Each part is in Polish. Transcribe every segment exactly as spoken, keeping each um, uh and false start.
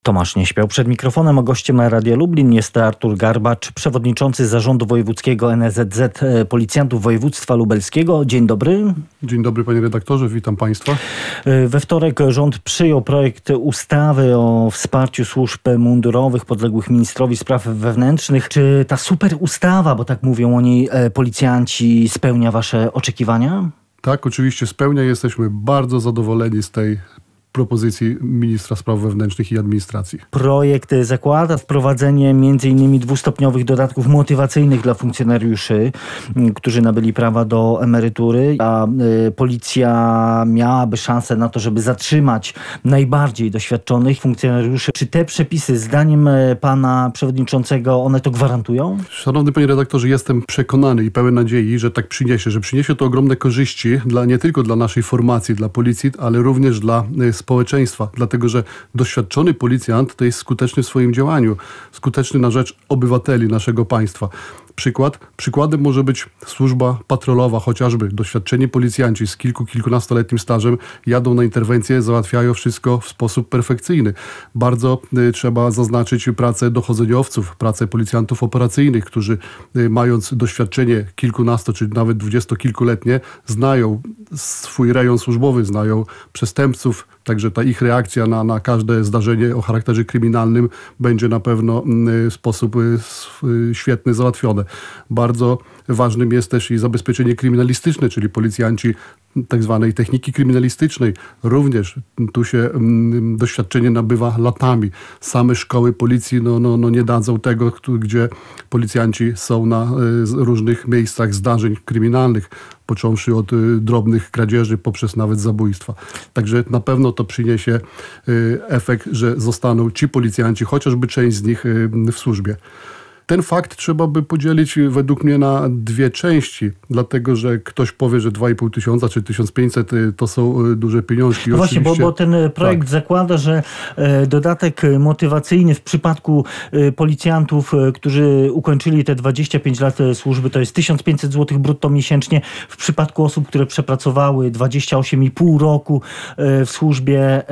Tomasz nie śpiał przed mikrofonem, a gościem Radia Lublin jest Artur Garbacz, przewodniczący Zarządu Wojewódzkiego N S Z Z Policjantów Województwa Lubelskiego. Dzień dobry. Dzień dobry panie redaktorze, witam państwa. We wtorek rząd przyjął projekt ustawy o wsparciu służb mundurowych podległych ministrowi spraw wewnętrznych. Czy ta super ustawa, bo tak mówią o niej policjanci, spełnia wasze oczekiwania? Tak, oczywiście spełnia. Jesteśmy bardzo zadowoleni z tej propozycji ministra spraw wewnętrznych i administracji. Projekt zakłada wprowadzenie między innymi dwustopniowych dodatków motywacyjnych dla funkcjonariuszy, którzy nabyli prawa do emerytury, a y, policja miałaby szansę na to, żeby zatrzymać najbardziej doświadczonych funkcjonariuszy. Czy te przepisy, zdaniem pana przewodniczącego, one to gwarantują? Szanowny panie redaktorze, jestem przekonany i pełen nadziei, że tak przyniesie, że przyniesie to ogromne korzyści dla, nie tylko dla naszej formacji, dla policji, ale również dla y, społeczeństwa, dlatego że doświadczony policjant to jest skuteczny w swoim działaniu, skuteczny na rzecz obywateli naszego państwa. Przykład. Przykładem może być służba patrolowa, chociażby doświadczeni policjanci z kilku, kilkunastoletnim stażem jadą na interwencję, załatwiają wszystko w sposób perfekcyjny. Bardzo y, trzeba zaznaczyć pracę dochodzeniowców, pracę policjantów operacyjnych, którzy y, mając doświadczenie kilkunasto czy nawet dwudziestokilkuletnie, znają swój rejon służbowy, znają przestępców, także ta ich reakcja na, na każde zdarzenie o charakterze kryminalnym będzie na pewno y, w sposób y, y, świetny załatwione. Bardzo ważnym jest też i zabezpieczenie kryminalistyczne, czyli policjanci tak zwanej techniki kryminalistycznej. Również tu się mm, doświadczenie nabywa latami. Same szkoły policji no, no, no nie dadzą tego, gdzie policjanci są na y, różnych miejscach zdarzeń kryminalnych, począwszy od y, drobnych kradzieży poprzez nawet zabójstwa. Także na pewno to przyniesie y, efekt, że zostaną ci policjanci, chociażby część z nich y, w służbie. Ten fakt trzeba by podzielić według mnie na dwie części, dlatego że ktoś powie, że dwa i pół tysiąca czy tysiąc pięćset to są duże pieniążki. No właśnie, bo, bo ten projekt tak. zakłada, że dodatek motywacyjny w przypadku policjantów, którzy ukończyli te dwadzieścia pięć lat służby, to jest tysiąc pięćset złotych brutto miesięcznie. W przypadku osób, które przepracowały dwadzieścia osiem i pół roku w służbie,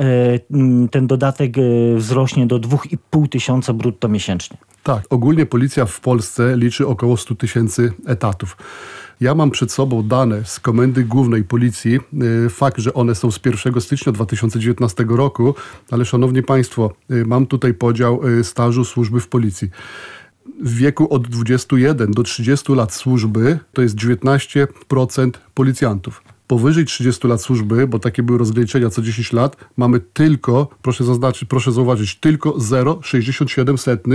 ten dodatek wzrośnie do dwa i pół tysiąca brutto miesięcznie. Tak, ogólnie policja w Polsce liczy około sto tysięcy etatów. Ja mam przed sobą dane z Komendy Głównej Policji. Fakt, że one są z pierwszego stycznia dwa tysiące dziewiętnastego roku, ale szanowni państwo, mam tutaj podział stażu służby w policji. W wieku od dwudziestu jeden do trzydziestu lat służby to jest dziewiętnaście procent policjantów. Powyżej trzydziestu lat służby, bo takie były rozliczenia co dziesięć lat, mamy tylko, proszę zaznaczyć, proszę zauważyć, tylko zero przecinek sześćdziesiąt siedem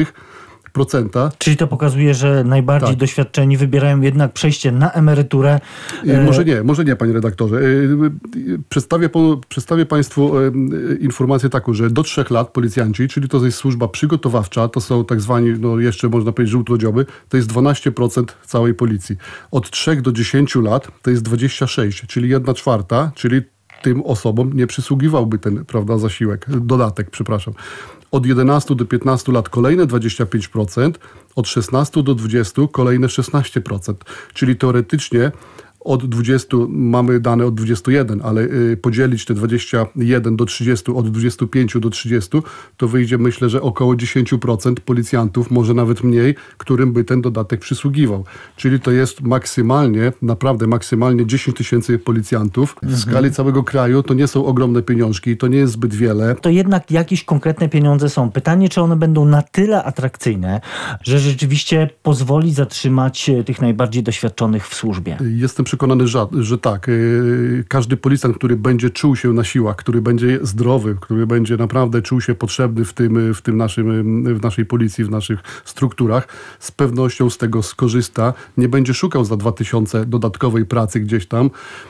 procenta. Czyli to pokazuje, że najbardziej tak. doświadczeni wybierają jednak przejście na emeryturę. Może nie, może nie, panie redaktorze. Przedstawię, przedstawię państwu informację taką, że do trzech lat policjanci, czyli to jest służba przygotowawcza, to są tak zwani, no jeszcze można powiedzieć żółtłodzioby, to jest dwanaście procent całej policji. Od trzech do dziesięciu lat to jest dwadzieścia sześć procent, czyli jedna czwarta, czyli tym osobom nie przysługiwałby ten, prawda, zasiłek, dodatek, przepraszam. Od jedenastu do piętnastu lat kolejne dwadzieścia pięć procent, od szesnastu do dwudziestu kolejne szesnaście procent. Czyli teoretycznie od dwudziestu, mamy dane od dwudziestu jeden, ale y, podzielić te dwadzieścia jeden do trzydziestu, od dwudziestu pięciu do trzydziestu, to wyjdzie, myślę, że około dziesięć procent policjantów, może nawet mniej, którym by ten dodatek przysługiwał. Czyli to jest maksymalnie, naprawdę maksymalnie dziesięć tysięcy policjantów. W skali całego kraju to nie są ogromne pieniążki, to nie jest zbyt wiele. To jednak jakieś konkretne pieniądze są. Pytanie, czy one będą na tyle atrakcyjne, że rzeczywiście pozwoli zatrzymać tych najbardziej doświadczonych w służbie? Jestem przekonany, że, że tak. Każdy policjant, który będzie czuł się na siłach, który będzie zdrowy, który będzie naprawdę czuł się potrzebny w tym, w tym naszym, w naszej policji, w naszych strukturach, z pewnością z tego skorzysta. Nie będzie szukał za dwa tysiące dodatkowej pracy gdzieś tam,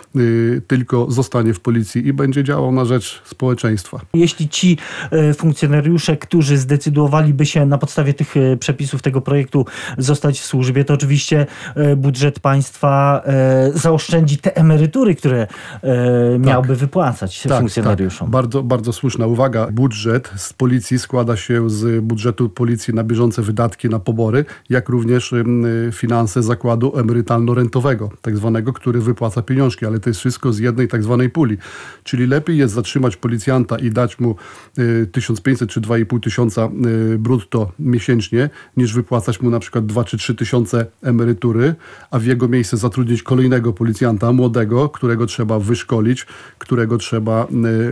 tylko zostanie w policji i będzie działał na rzecz społeczeństwa. Jeśli ci funkcjonariusze, którzy zdecydowaliby się na podstawie tych przepisów tego projektu zostać w służbie, to oczywiście budżet państwa zaoszczędzi te emerytury, które e, miałby tak. wypłacać tak, funkcjonariuszom. Tak. Bardzo, bardzo słuszna uwaga. Budżet z policji składa się z budżetu policji na bieżące wydatki na pobory, jak również y, finanse zakładu emerytalno-rentowego, tak zwanego, który wypłaca pieniążki, ale to jest wszystko z jednej tak zwanej puli. Czyli lepiej jest zatrzymać policjanta i dać mu tysiąc pięćset czy dwa i pół tysiąca brutto miesięcznie, niż wypłacać mu na przykład dwa czy trzy tysiące emerytury, a w jego miejsce zatrudnić kolejnego policjanta, młodego, którego trzeba wyszkolić, którego trzeba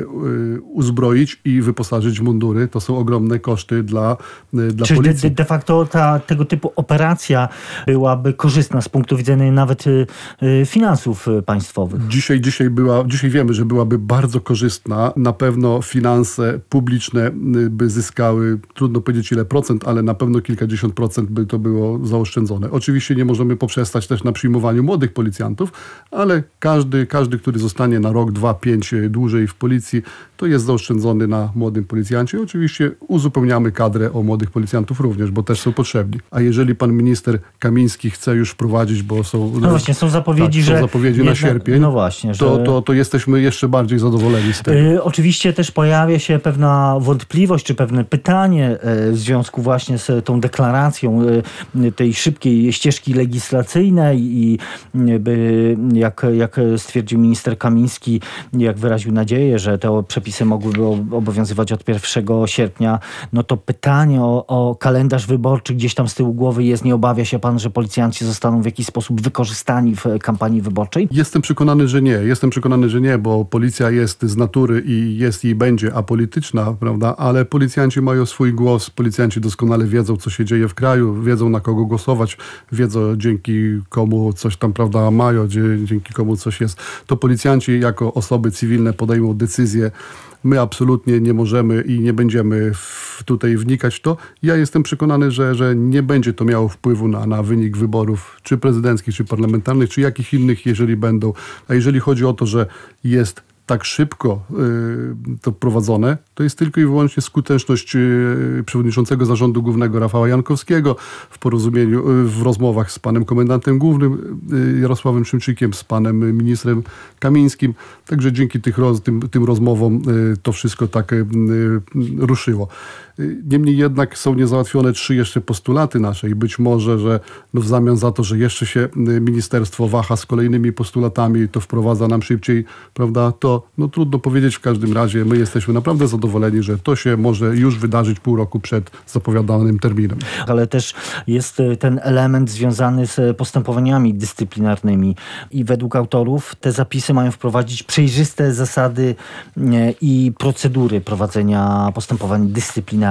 uzbroić i wyposażyć w mundury. To są ogromne koszty dla, dla Czyli policji. De, de facto ta, tego typu operacja byłaby korzystna z punktu widzenia nawet y, y, finansów państwowych. Dzisiaj, dzisiaj, była, dzisiaj wiemy, że byłaby bardzo korzystna. Na pewno finanse publiczne by zyskały, trudno powiedzieć ile procent, ale na pewno kilkadziesiąt procent by to było zaoszczędzone. Oczywiście nie możemy poprzestać też na przyjmowaniu młodych policjantów, ale każdy, każdy, który zostanie na rok, dwa, pięć dłużej w policji, to jest zaoszczędzony na młodym policjancie. Oczywiście uzupełniamy kadrę o młodych policjantów również, bo też są potrzebni. A jeżeli pan minister Kamiński chce już wprowadzić, bo są... No właśnie, są zapowiedzi, tak, że... są zapowiedzi jednak, na sierpień, no właśnie, że... to, to, to jesteśmy jeszcze bardziej zadowoleni z tego. Yy, oczywiście też pojawia się pewna wątpliwość, czy pewne pytanie yy, w związku właśnie z tą deklaracją yy, tej szybkiej ścieżki legislacyjnej i yy, by, jak, jak stwierdził minister Kamiński, jak wyraził nadzieję, że te przepisy mogłyby obowiązywać od pierwszego sierpnia, no to pytanie o, o kalendarz wyborczy gdzieś tam z tyłu głowy jest. Nie obawia się pan, że policjanci zostaną w jakiś sposób wykorzystani w kampanii wyborczej? Jestem przekonany, że nie. Jestem przekonany, że nie, bo policja jest z natury i jest i będzie apolityczna, prawda? Ale policjanci mają swój głos. Policjanci doskonale wiedzą, co się dzieje w kraju, wiedzą, na kogo głosować, wiedzą, dzięki komu coś tam, prawda, mają, dzięki komu coś jest. To policjanci jako osoby cywilne podejmą decyzje. My absolutnie nie możemy i nie będziemy w, tutaj wnikać w to. Ja jestem przekonany, że, że nie będzie to miało wpływu na, na wynik wyborów, czy prezydenckich, czy parlamentarnych, czy jakich innych, jeżeli będą. A jeżeli chodzi o to, że jest tak szybko y, to prowadzone, to jest tylko i wyłącznie skuteczność y, przewodniczącego zarządu głównego Rafała Jankowskiego w porozumieniu, y, w rozmowach z panem komendantem głównym y, Jarosławem Szymczykiem, z panem ministrem Kamińskim. Także dzięki tych roz, tym, tym rozmowom y, to wszystko tak y, y, ruszyło. Niemniej jednak są niezałatwione trzy jeszcze postulaty nasze i być może, że no w zamian za to, że jeszcze się ministerstwo waha z kolejnymi postulatami, to wprowadza nam szybciej, prawda, to no trudno powiedzieć. W każdym razie my jesteśmy naprawdę zadowoleni, że to się może już wydarzyć pół roku przed zapowiadanym terminem. Ale też jest ten element związany z postępowaniami dyscyplinarnymi i według autorów te zapisy mają wprowadzić przejrzyste zasady i procedury prowadzenia postępowań dyscyplinarnych.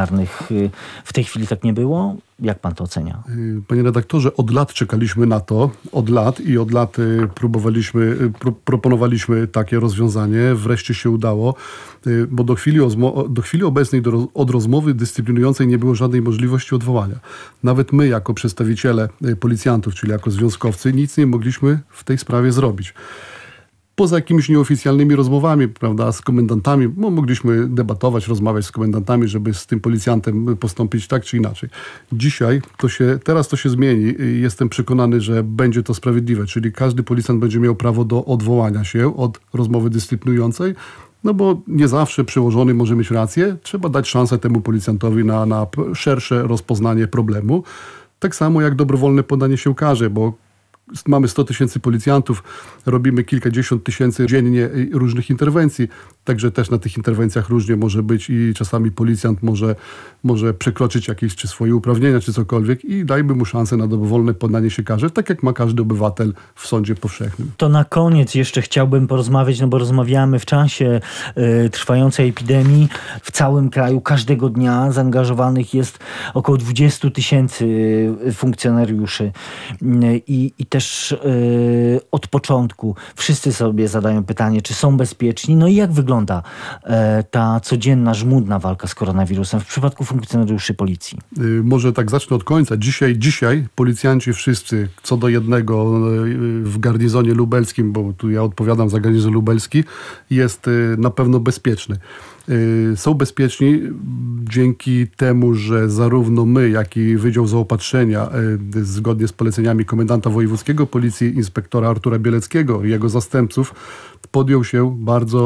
W tej chwili tak nie było? Jak pan to ocenia? Panie redaktorze, od lat czekaliśmy na to, od lat i od lat próbowaliśmy, pro, proponowaliśmy takie rozwiązanie. Wreszcie się udało, bo do chwili, do chwili obecnej do, od rozmowy dyscyplinującej nie było żadnej możliwości odwołania. Nawet my jako przedstawiciele policjantów, czyli jako związkowcy, nic nie mogliśmy w tej sprawie zrobić. Poza jakimiś nieoficjalnymi rozmowami, prawda, z komendantami, no, mogliśmy debatować, rozmawiać z komendantami, żeby z tym policjantem postąpić tak czy inaczej. Dzisiaj to się, teraz to się zmieni. Jestem przekonany, że będzie to sprawiedliwe, czyli każdy policjant będzie miał prawo do odwołania się od rozmowy dyscyplinującej, no bo nie zawsze przełożony może mieć rację. Trzeba dać szansę temu policjantowi na, na szersze rozpoznanie problemu. Tak samo jak dobrowolne podanie się karze, bo mamy sto tysięcy policjantów, robimy kilkadziesiąt tysięcy dziennie różnych interwencji, także też na tych interwencjach różnie może być i czasami policjant może, może przekroczyć jakieś czy swoje uprawnienia, czy cokolwiek i dajmy mu szansę na dobrowolne poddanie się karze, tak jak ma każdy obywatel w sądzie powszechnym. To na koniec jeszcze chciałbym porozmawiać, no bo rozmawiamy w czasie y, trwającej epidemii. W całym kraju każdego dnia zaangażowanych jest około dwadzieścia tysięcy funkcjonariuszy i, i też y, od początku wszyscy sobie zadają pytanie, czy są bezpieczni, no i jak wygląda y, ta codzienna, żmudna walka z koronawirusem w przypadku funkcjonariuszy policji? Y, może tak zacznę od końca. Dzisiaj, dzisiaj policjanci wszyscy, co do jednego y, w garnizonie lubelskim, bo tu ja odpowiadam za garnizon lubelski, jest y, na pewno bezpieczny. Są bezpieczni dzięki temu, że zarówno my, jak i Wydział Zaopatrzenia, zgodnie z poleceniami komendanta wojewódzkiego Policji, inspektora Artura Bieleckiego i jego zastępców, podjął się bardzo,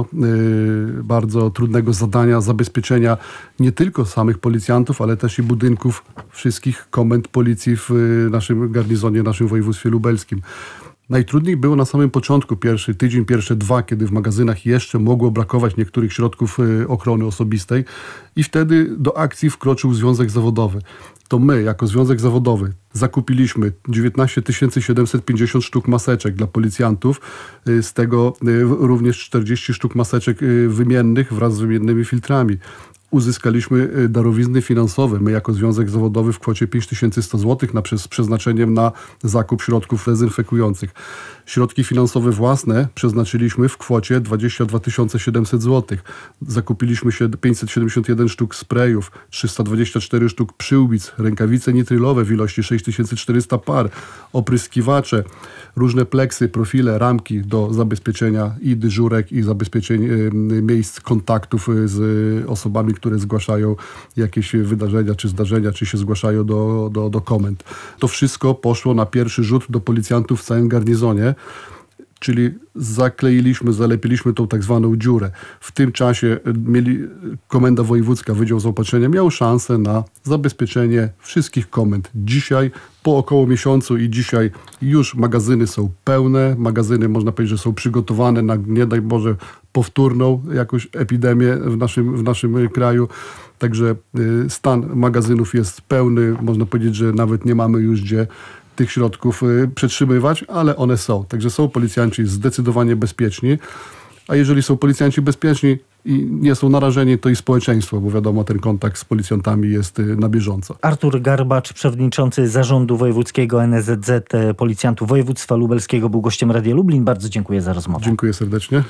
bardzo trudnego zadania zabezpieczenia nie tylko samych policjantów, ale też i budynków wszystkich komend policji w naszym garnizonie, naszym województwie lubelskim. Najtrudniej było na samym początku, pierwszy tydzień, pierwsze dwa, kiedy w magazynach jeszcze mogło brakować niektórych środków ochrony osobistej i wtedy do akcji wkroczył Związek Zawodowy. To my, jako Związek Zawodowy, zakupiliśmy dziewiętnaście tysięcy siedemset pięćdziesiąt sztuk maseczek dla policjantów, z tego również czterdzieści sztuk maseczek wymiennych wraz z wymiennymi filtrami. Uzyskaliśmy darowizny finansowe, my jako Związek Zawodowy w kwocie pięć tysięcy sto złotych na, z przeznaczeniem na zakup środków dezynfekujących. Środki finansowe własne przeznaczyliśmy w kwocie dwadzieścia dwa tysiące siedemset złotych. Zakupiliśmy się pięćset siedemdziesiąt jeden sztuk sprayów, trzysta dwadzieścia cztery sztuk przyłbic, rękawice nitrylowe w ilości sześć tysięcy czterysta par, opryskiwacze, różne pleksy, profile, ramki do zabezpieczenia i dyżurek, i zabezpieczeń y, miejsc kontaktów z osobami, które zgłaszają jakieś wydarzenia czy zdarzenia, czy się zgłaszają do, do, do komend. To wszystko poszło na pierwszy rzut do policjantów w całym garnizonie, czyli zakleiliśmy, zalepiliśmy tą tak zwaną dziurę. W tym czasie mieli Komenda Wojewódzka, Wydział Zaopatrzenia miał szansę na zabezpieczenie wszystkich komend. Dzisiaj, po około miesiącu i dzisiaj już magazyny są pełne, magazyny można powiedzieć, że są przygotowane na, nie daj Boże, powtórną jakąś epidemię w naszym, w naszym kraju. Także stan magazynów jest pełny. Można powiedzieć, że nawet nie mamy już gdzie tych środków przetrzymywać, ale one są. Także są policjanci zdecydowanie bezpieczni. A jeżeli są policjanci bezpieczni i nie są narażeni, to i społeczeństwo, bo wiadomo, ten kontakt z policjantami jest na bieżąco. Artur Garbacz, przewodniczący Zarządu Wojewódzkiego N S Z Z Policjantów Województwa Lubelskiego, był gościem Radia Lublin. Bardzo dziękuję za rozmowę. Dziękuję serdecznie.